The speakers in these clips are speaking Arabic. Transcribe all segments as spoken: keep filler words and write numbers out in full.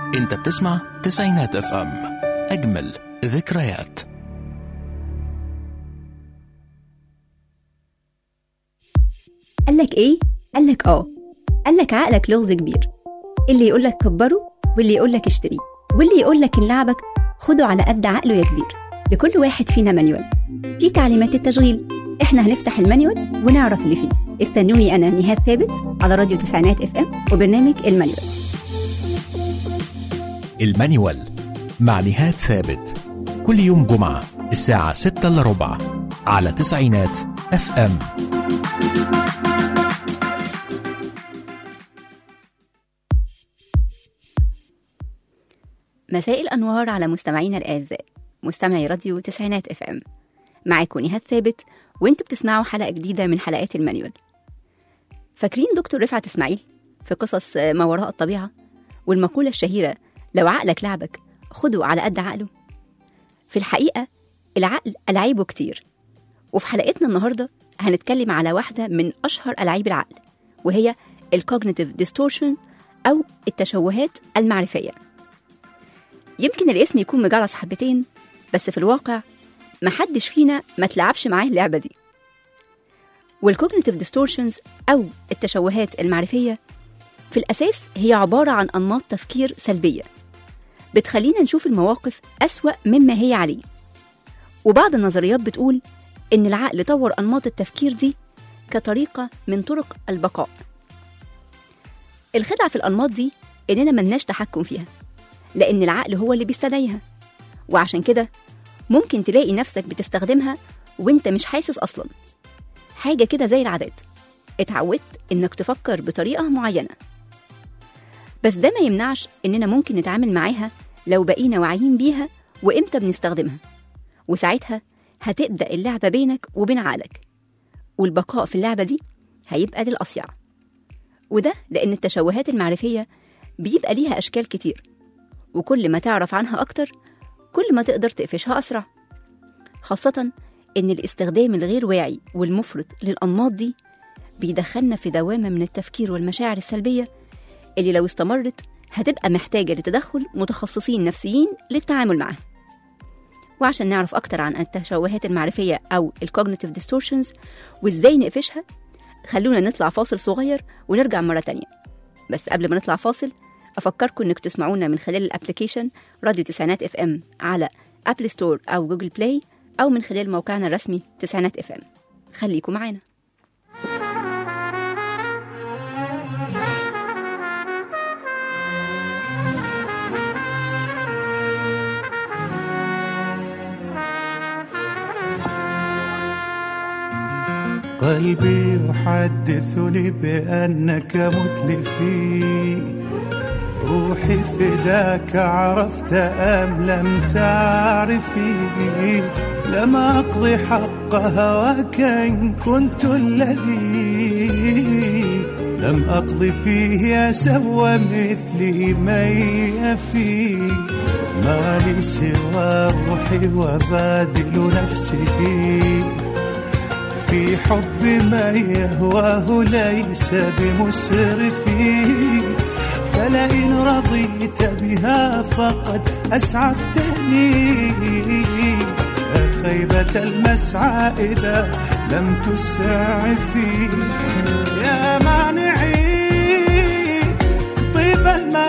انت بتسمع تسعينات اف ام، اجمل ذكريات. قالك ايه؟ قالك اه قالك عقلك لغز كبير، اللي يقولك كبره واللي يقولك اشتريه واللي يقولك ان لعبك خده على قد عقله يا كبير. لكل واحد فينا مانيوال في تعليمات التشغيل، احنا هنفتح المانيوال ونعرف اللي فيه. استنوني انا نهاد ثابت على راديو تسعينات اف ام وبرنامج المانيوال. المانيوال مع نهاد ثابت كل يوم جمعة الساعة ستة إلا ربع على تسعينات اف ام. مساء الأنوار على مستمعينا الأعزاء، مستمعي راديو تسعينات اف ام. معاكم نهاد ثابت وانتوا بتسمعوا حلقة جديدة من حلقات المانيوال. فاكرين دكتور رفعت اسماعيل في قصص ما وراء الطبيعة والمقولة الشهيرة لو عقلك لعبك خده على قد عقله؟ في الحقيقة العقل ألعابه كتير، وفي حلقتنا النهاردة هنتكلم على واحدة من أشهر ألعاب العقل، وهي الكوجنيتيف ديستورشن أو التشوهات المعرفية. يمكن الاسم يكون مجرس حبتين، بس في الواقع محدش فينا ما تلعبش معاه اللعبة دي. والكوجنيتيف ديستورشنز أو التشوهات المعرفية في الأساس هي عبارة عن أنماط تفكير سلبية بتخلينا نشوف المواقف أسوأ مما هي عليه. وبعض النظريات بتقول إن العقل طور أنماط التفكير دي كطريقة من طرق البقاء. الخدعة في الأنماط دي إننا ملناش تحكم فيها، لأن العقل هو اللي بيستدعيها، وعشان كده ممكن تلاقي نفسك بتستخدمها وانت مش حاسس أصلا. حاجة كده زي العادات، اتعودت إنك تفكر بطريقة معينة، بس ده ما يمنعش إننا ممكن نتعامل معاها لو بقينا واعيين بيها وإمتى بنستخدمها، وساعتها هتبدأ اللعبة بينك وبين عقلك، والبقاء في اللعبة دي هيبقى للأصيع. وده لأن التشوهات المعرفية بيبقى ليها أشكال كتير، وكل ما تعرف عنها أكتر كل ما تقدر تقفشها أسرع، خاصة إن الاستخدام الغير واعي والمفرط للأنماط دي بيدخلنا في دوامة من التفكير والمشاعر السلبية اللي لو استمرت هتبقى محتاجة لتدخل متخصصين نفسيين للتعامل معها. وعشان نعرف أكتر عن التشوهات المعرفية أو الكوجنيتيف ديستورشنز وإزاي نقفشها، خلونا نطلع فاصل صغير ونرجع مرة تانية. بس قبل ما نطلع فاصل أفكركم إنك تسمعونا من خلال الابليكيشن راديو تسعينات اف ام على أبل ستور أو جوجل بلاي، أو من خلال موقعنا الرسمي تسعينات اف ام. خليكم معانا. قلبي يحدثني بأنك متلفي، روحي فداك عرفت أم لم تعرفي، لم أقضي حق هواك إن كنت الذي لم أقضي فيه أسوى مثلي من يفي، ما لي سوى روحي وباذل نفسي في حب من يهواه ليس بمسرفي، فلئن رضيت بها فقد أسعفتني، خيبة المسعى إذا لم تسعفي، يا مانعي طيب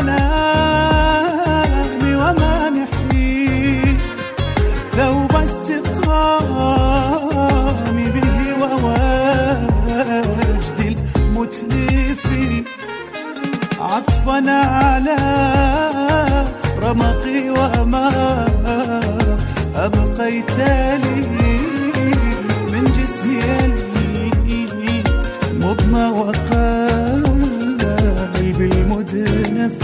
المنام ومانحي ثوب السقام به ووجد المتلف، عطفنا على رمقي وما أبقيت لي من جسمي المضمى وقلبي المدنف.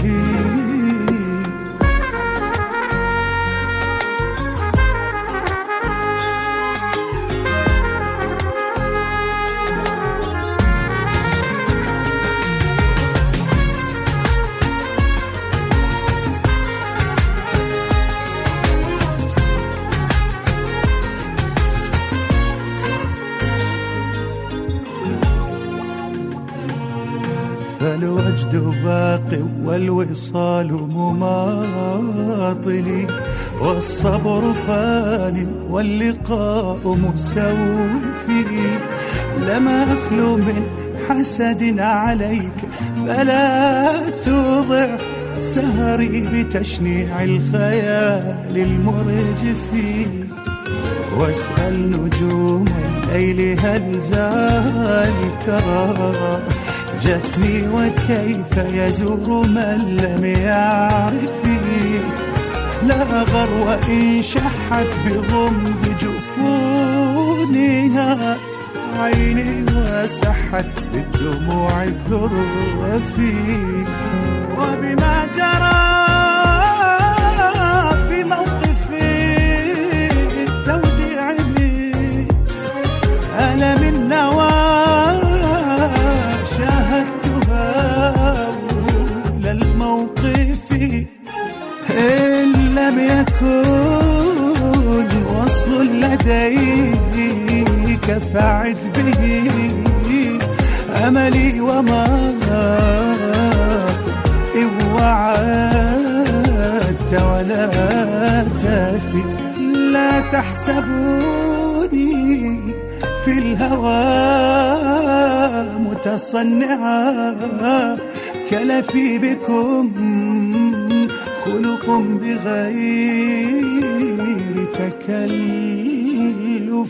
فالوجد باقي والوصال مماطلي، والصبر فان واللقاء مسوفي. لم أخلو من حسد عليك فلا توضع سهري بتشنيع الخيال المرجف. واسأل نجوم الليل هل زال الكرى جفني وكيف يزور من لم يعرف. لا غرو إن شحت بغمض جفونها عيني وسحت بالدموع الذرف. وبما جرى في موقف التوديع لي ألم النوى شاهدتها أولى الموقف. إن لم يكن وصل لديك فاعد به أملي وما إن وعدت ولا تفي. لا تحسبوني في الهوى متصنعا كلفي بكم خلق بغير تكلف.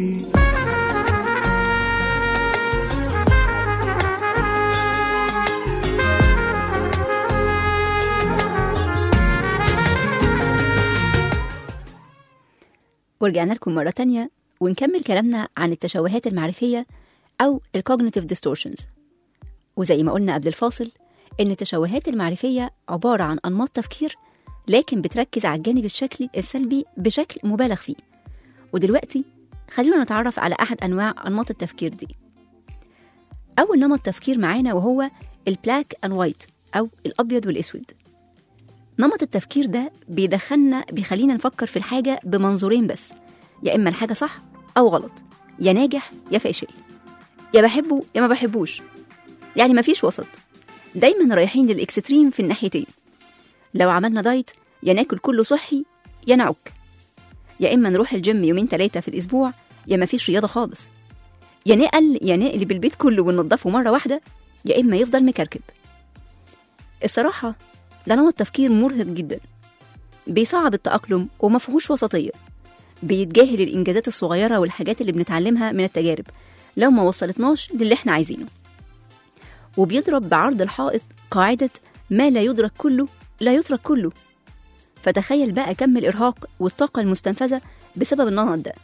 ورجعنا لكم مرة تانية ونكمل كلامنا عن التشوهات المعرفية أو ال cognitive distortions. وزي ما قلنا قبل الفاصل إن التشوهات المعرفية عبارة عن أنماط تفكير لكن بتركز على الجانب الشكلي السلبي بشكل مبالغ فيه. ودلوقتي خلينا نتعرف على أحد أنواع أنماط التفكير دي. أول نمط تفكير معانا وهو البلاك أند وايت أو الأبيض والأسود. نمط التفكير ده بيدخلنا بيخلينا نفكر في الحاجة بمنظورين بس، يا إما الحاجة صح أو غلط، يا ناجح يا فاشل، يا بحبه يا ما بحبوش، يعني مفيش وسط. دايما رايحين للإكستريم في الناحيتين. لو عملنا دايت يا ناكل كله صحي يا نعك، يا إما نروح الجيم يومين ثلاثة في الأسبوع يا مفيش رياضة خالص، يا نقل يا نقلب البيت كله وننضفه مرة واحدة، يا إما يفضل مكركب. الصراحة ده نمط تفكير مرهق جدا، بيصعب التأقلم ومفهوش وسطية، بيتجاهل الإنجازات الصغيرة والحاجات اللي بنتعلمها من التجارب لو ما وصلتناش للي احنا عايزينه، وبيضرب بعرض الحائط قاعدة ما لا يدرك كله لا يترك كله. فتخيل بقى كم الإرهاق والطاقة المستنفذة بسبب النمط ده.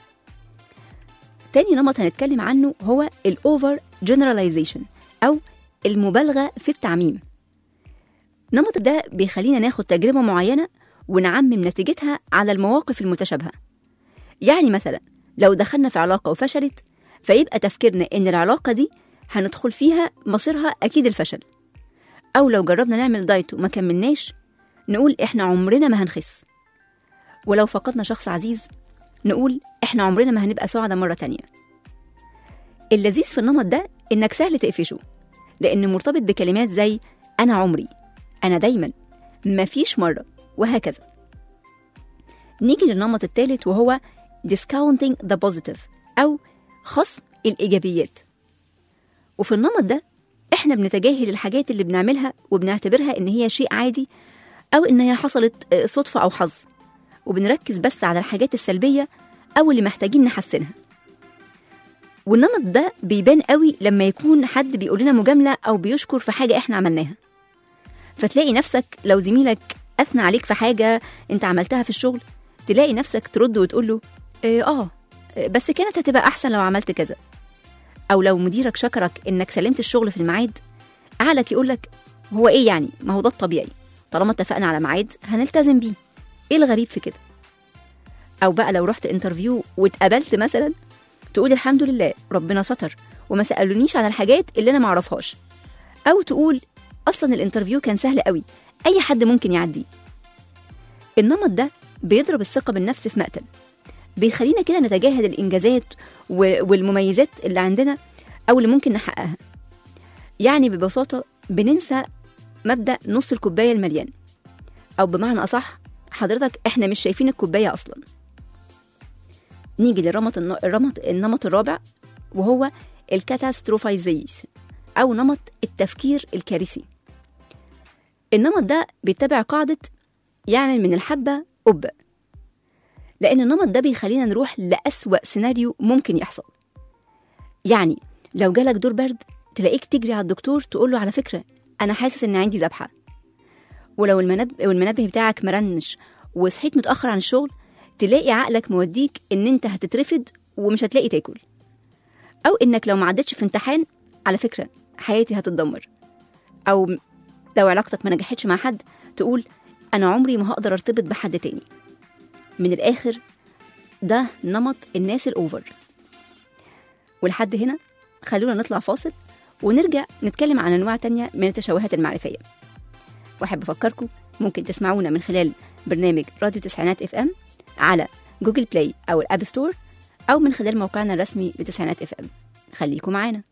تاني نمط هنتكلم عنه هو الأوفر جنراليزيشن أو المبالغة في التعميم. النمط ده بيخلينا ناخد تجربة معينة ونعمم نتيجتها على المواقف المتشابهة. يعني مثلا لو دخلنا في علاقة وفشلت فيبقى تفكيرنا إن العلاقة دي هندخل فيها مصيرها أكيد الفشل. أو لو جربنا نعمل دايت وما كملناش نقول إحنا عمرنا ما هنخس. ولو فقدنا شخص عزيز نقول إحنا عمرنا ما هنبقى سعداء مرة تانية. اللذيذ في النمط ده إنك سهل تقفشه، لأنه مرتبط بكلمات زي أنا عمري، أنا دايما، مفيش مرة، وهكذا. نيجي للنمط الثالث وهو discounting the positive أو خصم الإيجابيات. وفي النمط ده إحنا بنتجاهل الحاجات اللي بنعملها وبنعتبرها إن هي شيء عادي أو إن هي حصلت صدفة أو حظ، وبنركز بس على الحاجات السلبية أو اللي محتاجين نحسنها. والنمط ده بيبان قوي لما يكون حد بيقول لنا مجاملة أو بيشكر في حاجة إحنا عملناها، فتلاقي نفسك لو زميلك أثنى عليك في حاجة أنت عملتها في الشغل تلاقي نفسك ترد وتقول له إيه آه بس كانت هتبقى أحسن لو عملت كذا. أو لو مديرك شكرك إنك سلمت الشغل في الميعاد عقلك يقولك هو إيه يعني، ما هو ده الطبيعي، طالما اتفقنا على ميعاد هنلتزم بيه، إيه الغريب في كده؟ أو بقى لو رحت انترفيو واتقبلت مثلا تقول الحمد لله ربنا ستر وما سألونيش عن الحاجات اللي أنا معرفهاش. أو تقول أصلا الانترفيو كان سهل قوي، أي حد ممكن يعديه. النمط ده بيضرب الثقة بالنفس في مقتل، بيخلينا كده نتجاهل الإنجازات والمميزات اللي عندنا أو اللي ممكن نحققها. يعني ببساطة بننسى مبدأ نص الكوباية المليان، أو بمعنى أصح حضرتك إحنا مش شايفين الكوباية أصلا. نيجي للرمط الرمط النمط الرابع، وهو الكاتاستروفايزيشن أو نمط التفكير الكارثي. النمط ده بيتبع قاعدة يعمل من الحبة قبة، لأن النمط ده بيخلينا نروح لأسوأ سيناريو ممكن يحصل. يعني لو جالك دور برد تلاقيك تجري على الدكتور تقوله على فكرة أنا حاسس إن عندي ذبحة. ولو المنبه, والمنبه بتاعك مرنش وصحيت متأخر عن الشغل، تلاقي عقلك موديك إن أنت هتترفد ومش هتلاقي تاكل. أو إنك لو ما عدتش في امتحان على فكرة حياتي هتتدمر. أو لو علاقتك ما نجحتش مع حد تقول أنا عمري ما هقدر ارتبط بحد تاني. من الآخر ده نمط الناس الأوفر. ولحد هنا خلونا نطلع فاصل ونرجع نتكلم عن أنواع تانية من التشوهات المعرفية. وأحب أفكركم ممكن تسمعونا من خلال برنامج راديو تسعينات اف ام على جوجل بلاي أو الأب ستور، أو من خلال موقعنا الرسمي لتسعينات اف ام. خليكم معانا.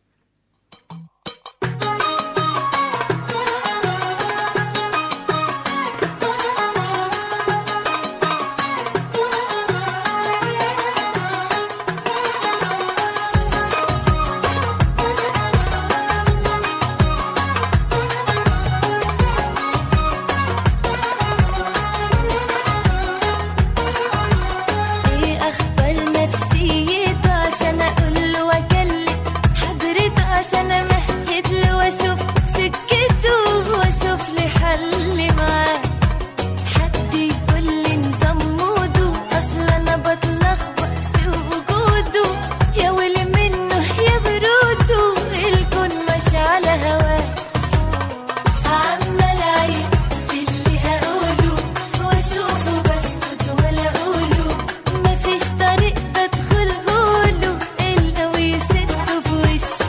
عشان امهد له واشوف سكته واشوف لي حل معاه. حد يقول لي نظام موده، اصل انا بتلخبط في وجوده. يا ويلي منه يا بروده، الكون ماشي على هواه. عمال اعيد في اللي هقوله واشوفه بسكت ولا اقوله. مفيش طريق بدخله له الا ويسده في وشي.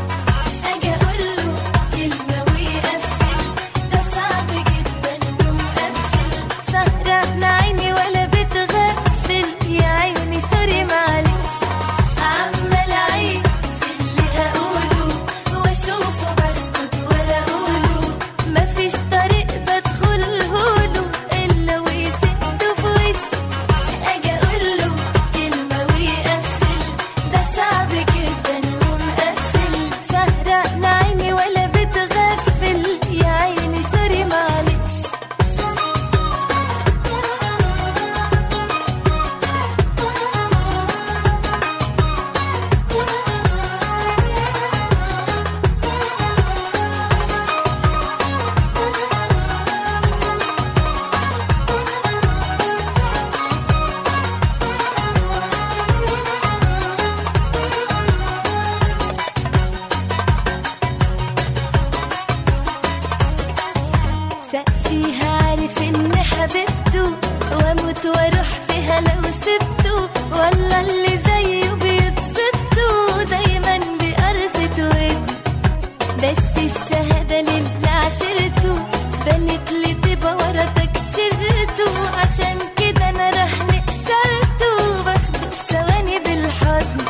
فيها عارف ان حبيبته واموت واروح فيها لو سبته. ولا اللي زيه بيتصفته دايما بقرصة ود. بس الشهادة للي عشرته بنت لي طيبة ورا تكشرته. عشان كده انا راح نقشرته باخده في ثواني بالحضن.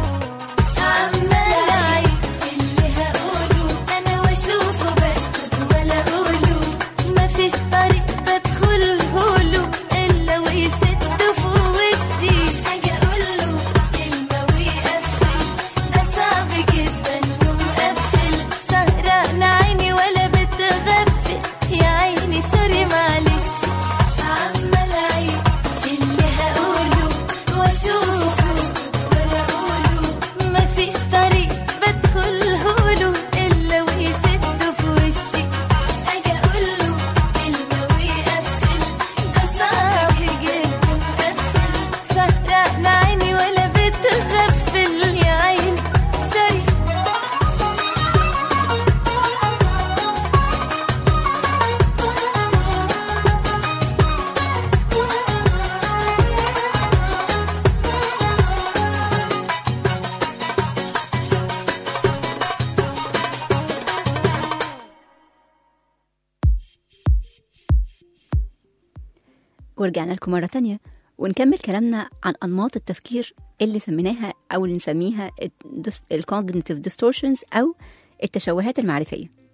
عمال اعيد في اللي هقوله انا واشوفه بسكت ولا اقوله. مفيش طريق بدخله له الا ويسده في وشي. اجي اقوله كلمة ويقفل، ده صعب جدا ومقفل. سهران عيني ولا بتغفل، يا عيني سوري معلش. عمال اعيد في اللي هقوله واشوفه ولا اقوله. مفيش طريق بدخله له الا ويسده في وشي. اجي اقوله كلمة ويقفل، ده صعب جدا ومقفل. سهران عيني ولا بتغفل، يا عيني سوري. ورجعنا لكم مرة تانية ونكمل كلامنا عن أنماط التفكير اللي سميناها أو اللي نسميها الكوجنيتيف ديستورشنز أو التشوهات المعرفية.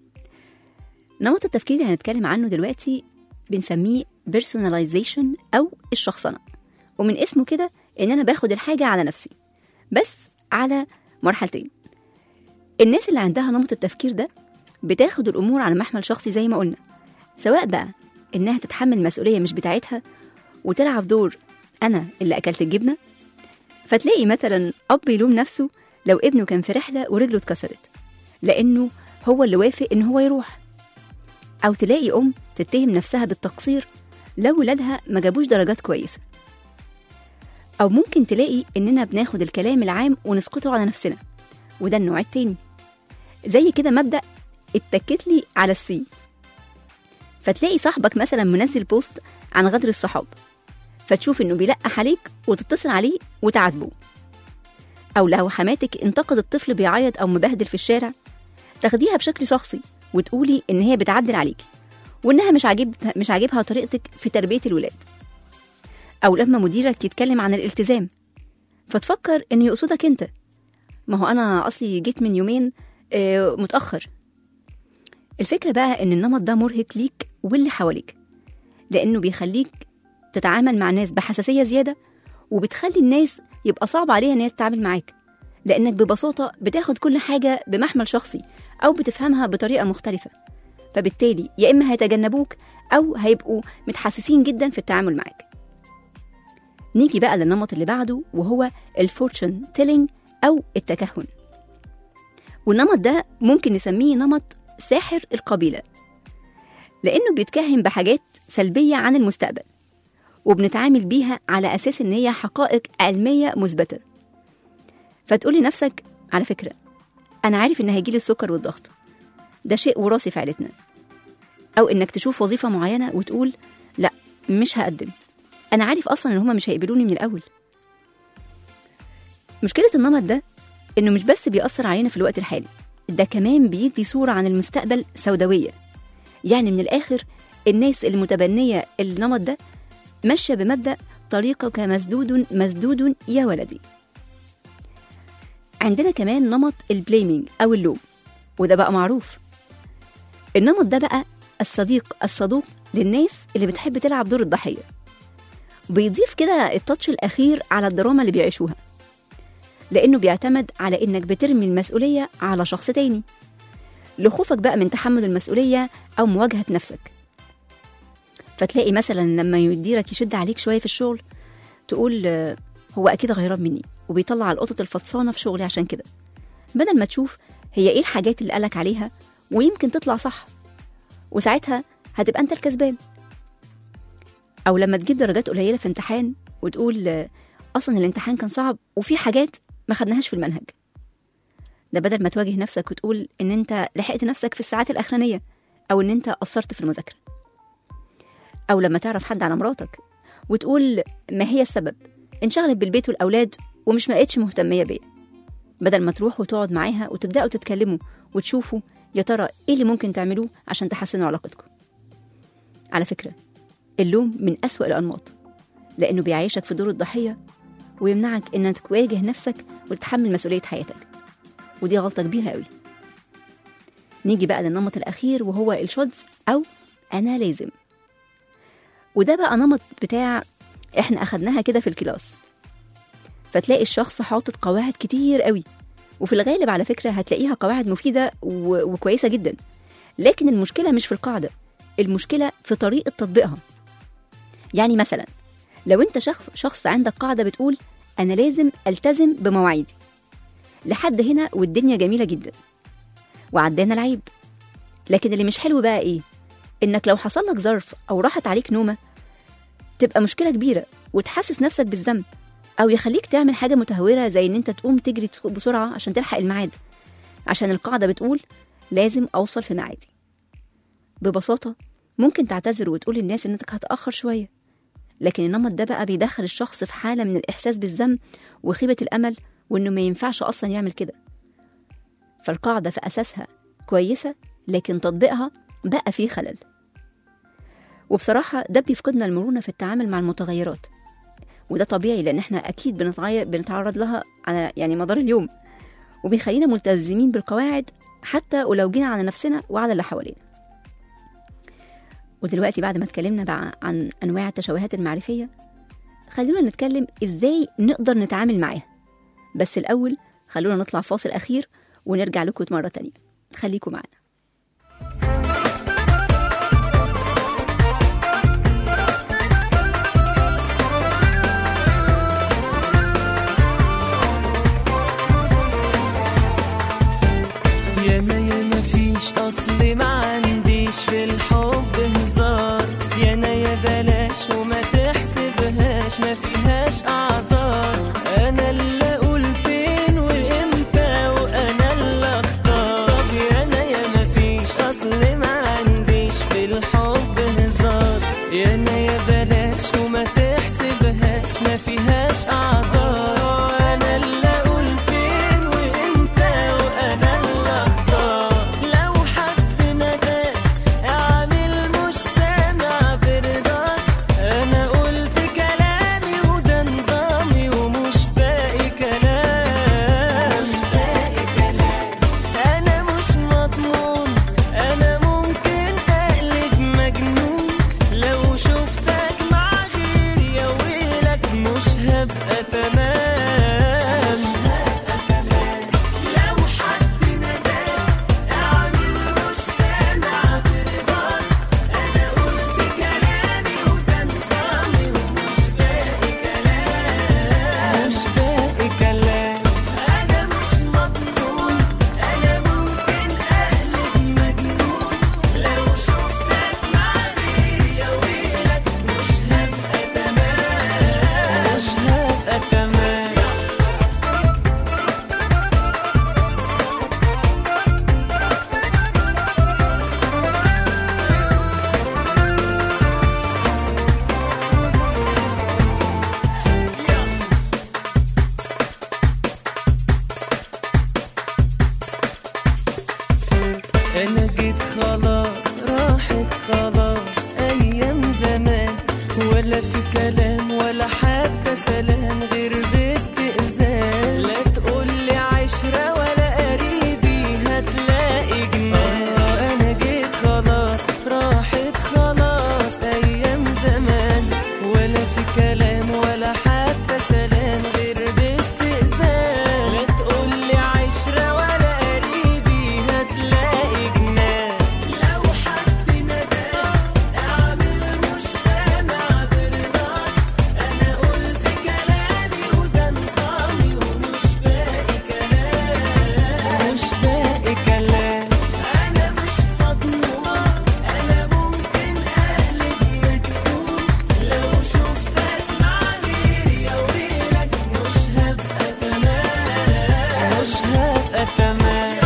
نمط التفكير اللي هنتكلم عنه دلوقتي بنسميه personalization أو الشخصنة، ومن اسمه كده إن أنا باخد الحاجة على نفسي، بس على مرحلتين. الناس اللي عندها نمط التفكير ده بتاخد الأمور على محمل شخصي زي ما قلنا، سواء بقى إنها تتحمل مسؤولية مش بتاعتها وتلعب دور أنا اللي أكلت الجبنة. فتلاقي مثلا أب يلوم نفسه لو ابنه كان في رحلة ورجله اتكسرت لأنه هو اللي وافق إن هو يروح، أو تلاقي أم تتهم نفسها بالتقصير لو ولادها ما جابوش درجات كويسة. أو ممكن تلاقي إننا بناخد الكلام العام ونسقطه على نفسنا، وده النوع التاني. زي كده مبدأ اتكت لي على السين. فتلاقي صاحبك مثلا منزل بوست عن غدر الصحاب، فتشوف إنه بيلقح عليك وتتصل عليه وتعاتبه. أو لو حماتك انتقد الطفل بيعيط أو مبهدل في الشارع، تاخديها بشكل شخصي وتقولي إن هي بتعدل عليك وإنها مش عاجبها مش عاجبها طريقتك في تربية الولاد. أو لما مديرك يتكلم عن الالتزام فتفكر إنه يقصدك أنت، ما هو أنا أصلي جيت من يومين آه متأخر. الفكرة بقى إن النمط ده مرهق ليك واللي حواليك، لأنه بيخليك تتعامل مع الناس بحساسية زيادة، وبتخلي الناس يبقى صعب عليها إن هي تتعامل معاك، لأنك ببساطة بتاخد كل حاجة بمحمل شخصي أو بتفهمها بطريقة مختلفة. فبالتالي يا إما هيتجنبوك أو هيبقوا متحسسين جدا في التعامل معاك. نيجي بقى للنمط اللي بعده، وهو الفورتشن تيلينج أو التكهن. والنمط ده ممكن نسميه نمط ساحر القبيلة، لأنه بيتكهن بحاجات سلبية عن المستقبل، وبنتعامل بيها على أساس إن هي حقائق علمية مثبتة. فتقولي نفسك على فكرة أنا عارف إن هيجيلي السكر والضغط، ده شيء وراثي في عائلتنا. أو إنك تشوف وظيفة معينة وتقول لا مش هقدم، أنا عارف أصلا إن هما مش هيقبلوني من الأول. مشكلة النمط ده إنه مش بس بيأثر علينا في الوقت الحالي، ده كمان بيدي صورة عن المستقبل سوداوية. يعني من الآخر الناس المتبنية النمط ده ماشية بمبدأ طريقك مسدود مسدود يا ولدي. عندنا كمان نمط البليمينج أو اللوم، وده بقى معروف. النمط ده بقى الصديق الصدوق للناس اللي بتحب تلعب دور الضحية، بيضيف كده التاتش الأخير على الدراما اللي بيعيشوها، لأنه بيعتمد على إنك بترمي المسؤولية على شخص تاني لخوفك بقى من تحمل المسؤولية أو مواجهة نفسك. فتلاقي مثلا لما يديرك يشد عليك شوية في الشغل تقول هو أكيد غيران مني وبيطلع القطط الفطسانة في شغلي عشان كده، بدل ما تشوف هي إيه الحاجات اللي قالك عليها ويمكن تطلع صح، وساعتها هتبقى أنت الكسبان. أو لما تجيب درجات قليلة في امتحان وتقول أصلا الامتحان كان صعب وفي حاجات ما خدناهاش في المنهج، ده بدل ما تواجه نفسك وتقول إن أنت لحقت نفسك في الساعات الأخرانية أو إن أنت قصرت في المذاكرة. أو لما تعرف حد على مراتك وتقول ما هي السبب، انشغلت بالبيت والأولاد ومش ما بقتش مهتمية بيا، بدل ما تروح وتقعد معاها وتبدأوا تتكلموا وتشوفوا يا ترى إيه اللي ممكن تعملوه عشان تحسنوا علاقتكم. على فكرة اللوم من أسوأ الأنماط، لأنه بيعيشك في دور الضحية ويمنعك إنك تواجه نفسك وتتحمل مسؤولية حياتك، ودي غلطة كبيرة قوي. نيجي بقى للنمط الأخير وهو الشودز أو أنا لازم. وده بقى نمط بتاع إحنا أخدناها كده في الكلاس. فتلاقي الشخص حاطط قواعد كتير قوي، وفي الغالب على فكرة هتلاقيها قواعد مفيدة و... وكويسة جدا، لكن المشكلة مش في القاعدة، المشكلة في طريقة تطبيقها. يعني مثلا لو انت شخص شخص عندك قاعدة بتقول أنا لازم ألتزم بمواعيدي، لحد هنا والدنيا جميلة جدا وعدانا العيب. لكن اللي مش حلو بقى إيه؟ إنك لو حصل لك ظرف أو راحت عليك نومة تبقى مشكلة كبيرة وتحسس نفسك بالذنب، أو يخليك تعمل حاجة متهورة زي إن أنت تقوم تجري بسرعة عشان تلحق الميعاد، عشان القاعدة بتقول لازم أوصل في ميعادي. ببساطة ممكن تعتذر وتقول للناس إنك هتأخر شوية، لكن النمط ده بقى بيدخل الشخص في حالة من الإحساس بالذنب وخيبة الأمل، وإنه ما ينفعش أصلا يعمل كده. فالقاعدة في أساسها كويسة، لكن تطبيقها بقى فيه خلل. وبصراحة ده بيفقدنا المرونة في التعامل مع المتغيرات، وده طبيعي لأن احنا أكيد بنتغير بنتعرض لها على يعني مدار اليوم، وبيخلينا ملتزمين بالقواعد حتى ولو جينا على نفسنا وعلى اللي حوالينا. ودلوقتي بعد ما اتكلمنا بقى عن أنواع التشوهات المعرفية، خلونا نتكلم إزاي نقدر نتعامل معاها. بس الأول خلونا نطلع فاصل أخير ونرجع لكم مرة تانية. خليكم معنا. ياما ياما فيش أصل ما عنديش في الحب هزار، يانا يا بلاش وما تحسبهاش ما فيهاش أعذار. أنا اللي أقول فين وإمتى وأنا اللي أختار. طب يانا ياما فيش أصل ما عنديش في الحب هزار، يانا يا بلاش وما تحسبهاش ما فيهاش أعذار. أنا اللي أقول فين وإمتى وأنا اللي أختار. لو حد نداك أعمل مش سامع برضاك، أنا قلت كلامي وده نظامي ومش باقي كلام. مش باقي كلام. أنا مش مضمون، أنا ممكن أقلب مجنون لو شفتك مع غيري يا ويلك مش هبقى تمام. لو حد نداك أعمل مش سامع برضاك، أنا قلت كلامي وده نظامي ومش باقي كلام. مش باقي كلام. أنا مش مضمون، أنا ممكن أقلب مجنون لو شفتك مع غيري يا ويلك مش هبقى تمام. مش هبقى تمام. أنا جيت خلاص راحت خلاص أيام زمان، ولا في كلام ولا حتى سلام غير باستئذان. لا تقولي عشرة ولا قريبي هتلاقي جنان. أنا جيت خلاص راحت خلاص أيام زمان، ولا في كلام ولا حتى سلام غير باستئذان. لا تقولي عشرة ولا قريبي هتلاقي جنان. لو حد نداك أعمل مش سامع برضاك، أنا قلت كلامي وده نظامي ومش باقي كلام. مش باقي كلام. أنا مش مضمون، أنا ممكن أقلب مجنون لو شفتك مع غيري يا ويلك مش هبقى تمام. مش هبقى تمام.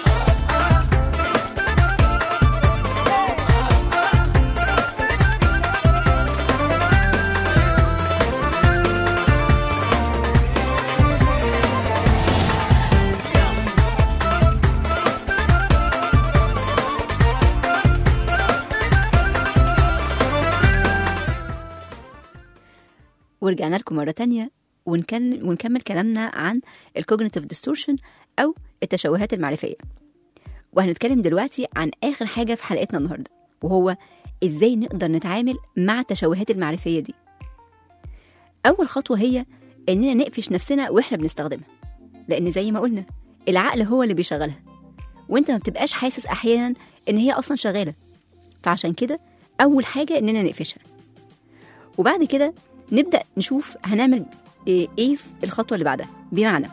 ورجعنا لكم مرة تانية ونكمل, ونكمل كلامنا عن الكوجنيتيف ديستورشن أو التشوهات المعرفية. وهنتكلم دلوقتي عن آخر حاجة في حلقتنا النهاردة، وهو إزاي نقدر نتعامل مع التشوهات المعرفية دي. أول خطوة هي إننا نقفش نفسنا وإحنا بنستخدمها، لأن زي ما قلنا العقل هو اللي بيشغلها، وإنت ما بتبقاش حاسس أحيانا إن هي أصلا شغالة. فعشان كده أول حاجة إننا نقفشها، وبعد كده نبدأ نشوف هنعمل إيه في الخطوة اللي بعدها. بمعنى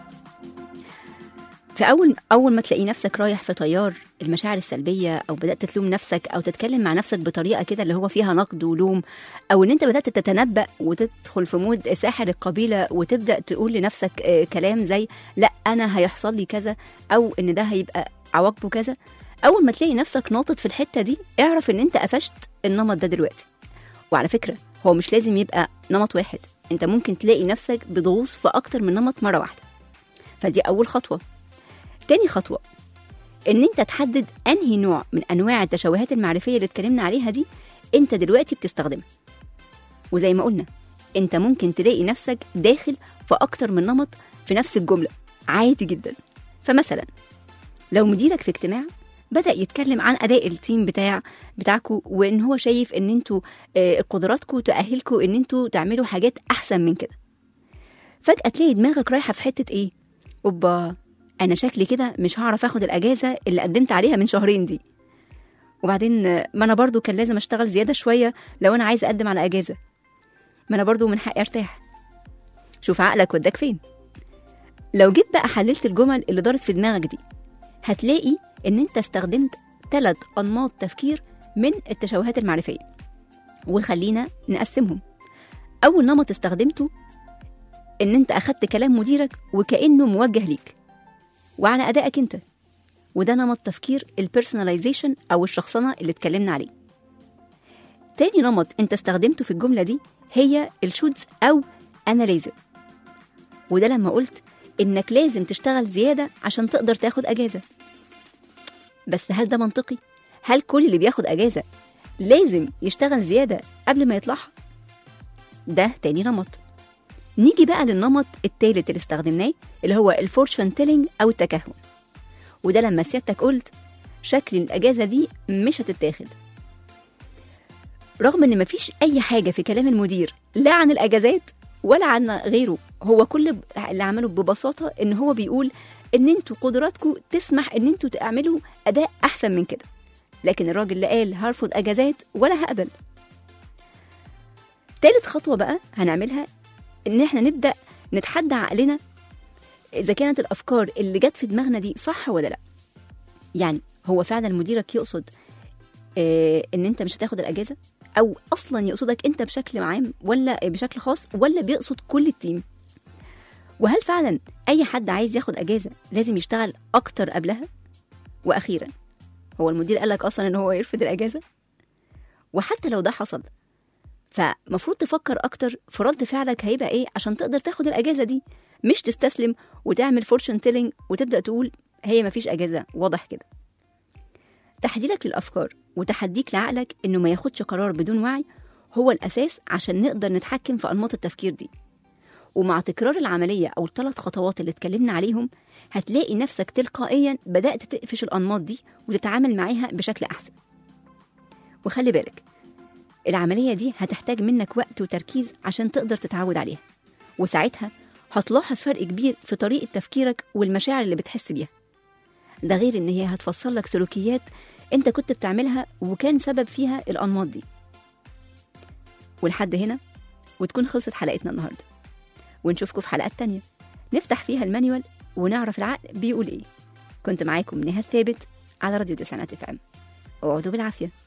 فأول أول ما تلاقي نفسك رايح في تيار المشاعر السلبية، أو بدأت تلوم نفسك أو تتكلم مع نفسك بطريقة كده اللي هو فيها نقد ولوم، أو إن أنت بدأت تتنبأ وتدخل في مود ساحر القبيلة وتبدأ تقول لنفسك آه كلام زي لا أنا هيحصل لي كذا، أو إن ده هيبقى عواقبه كذا. أول ما تلاقي نفسك ناطط في الحتة دي، اعرف إن أنت قفشت النمط ده دلوقتي. وعلى فكرة هو مش لازم يبقى نمط واحد، أنت ممكن تلاقي نفسك بتغوص في أكتر من نمط مرة واحدة. فدي أول خطوة. تاني خطوة إن أنت تحدد أنهي نوع من أنواع التشوهات المعرفية اللي اتكلمنا عليها دي أنت دلوقتي بتستخدمها. وزي ما قلنا أنت ممكن تلاقي نفسك داخل في أكتر من نمط في نفس الجملة عادي جدا. فمثلا لو مديرك في اجتماع بدأ يتكلم عن أداء التيم بتاع بتاعكم، وإن هو شايف إن انتوا آه، قدراتكم تأهلكم إن انتوا تعملوا حاجات أحسن من كده. فجأة تلاقي دماغك رايحة في حتة إيه؟ أوبا، أنا شكلي كده مش هعرف أخد الأجازة اللي قدمت عليها من شهرين دي. وبعدين آه، ما أنا برضو كان لازم أشتغل زيادة شوية لو أنا عايز أقدم على أجازة، ما أنا برضو من حقي أرتاح. شوف عقلك وداك فين. لو جيت بقى حللت الجمل اللي دارت في دماغك دي، هتلاقي إن أنت استخدمت ثلاث أنماط تفكير من التشوهات المعرفية، وخلينا نقسمهم. أول نمط استخدمته إن أنت أخدت كلام مديرك وكأنه موجه ليك وعلى أدائك أنت، وده نمط تفكير البيرسوناليزيشن أو الشخصنة اللي اتكلمنا عليه. تاني نمط أنت استخدمته في الجملة دي هي الشودز أو أناليزر، وده لما قلت إنك لازم تشتغل زيادة عشان تقدر تاخد أجازة. بس هل ده منطقي؟ هل كل اللي بياخد أجازة لازم يشتغل زيادة قبل ما يطلعها؟ ده تاني نمط. نيجي بقى للنمط التالت اللي استخدمناه اللي هو الفورشن تيلينج أو التكهن، وده لما سيادتك قلت شكل الأجازة دي مش هتتاخد، رغم إن مفيش أي حاجة في كلام المدير لا عن الأجازات ولا عن غيره. هو كل اللي عمله ببساطة إن هو بيقول إن انتوا قدراتكم تسمح إن انتوا تعملوا أداء أحسن من كده، لكن الراجل اللي قال هرفض أجازات ولا هقبل. تالت خطوة بقى هنعملها إن احنا نبدأ نتحدى عقلنا إذا كانت الأفكار اللي جت في دماغنا دي صح ولا لأ. يعني هو فعلا مديرك يقصد اه إن انت مش هتاخد الأجازة، أو أصلا يقصدك انت بشكل عام ولا بشكل خاص، ولا بيقصد كل التيم؟ وهل فعلا أي حد عايز ياخد أجازة لازم يشتغل أكتر قبلها؟ وأخيرا، هو المدير قالك أصلا إن هو يرفض الأجازة؟ وحتى لو ده حصل، فمفروض تفكر أكتر في رد فعلك هيبقى إيه عشان تقدر تاخد الأجازة دي، مش تستسلم وتعمل فورشن تيلينج وتبدأ تقول هي مفيش أجازة. واضح كده. تحديدك للأفكار وتحديك لعقلك إنه ما ياخدش قرار بدون وعي هو الأساس عشان نقدر نتحكم في أنماط التفكير دي. ومع تكرار العملية أو الثلاث خطوات اللي اتكلمنا عليهم، هتلاقي نفسك تلقائيا بدأت تقفش الأنماط دي وتتعامل معاها بشكل أحسن. وخلي بالك، العملية دي هتحتاج منك وقت وتركيز عشان تقدر تتعود عليها، وساعتها هتلاحظ فرق كبير في طريقة تفكيرك والمشاعر اللي بتحس بيها. ده غير إن هي هتفصل لك سلوكيات أنت كنت بتعملها وكان سبب فيها الأنماط دي. ولحد هنا وتكون خلصت حلقتنا النهاردة، ونشوفكم في حلقات تانية نفتح فيها المانيوال ونعرف العقل بيقول إيه. كنت معاكم نهاد ثابت على راديو تسعينات اف ام. اقعدوا بالعافية.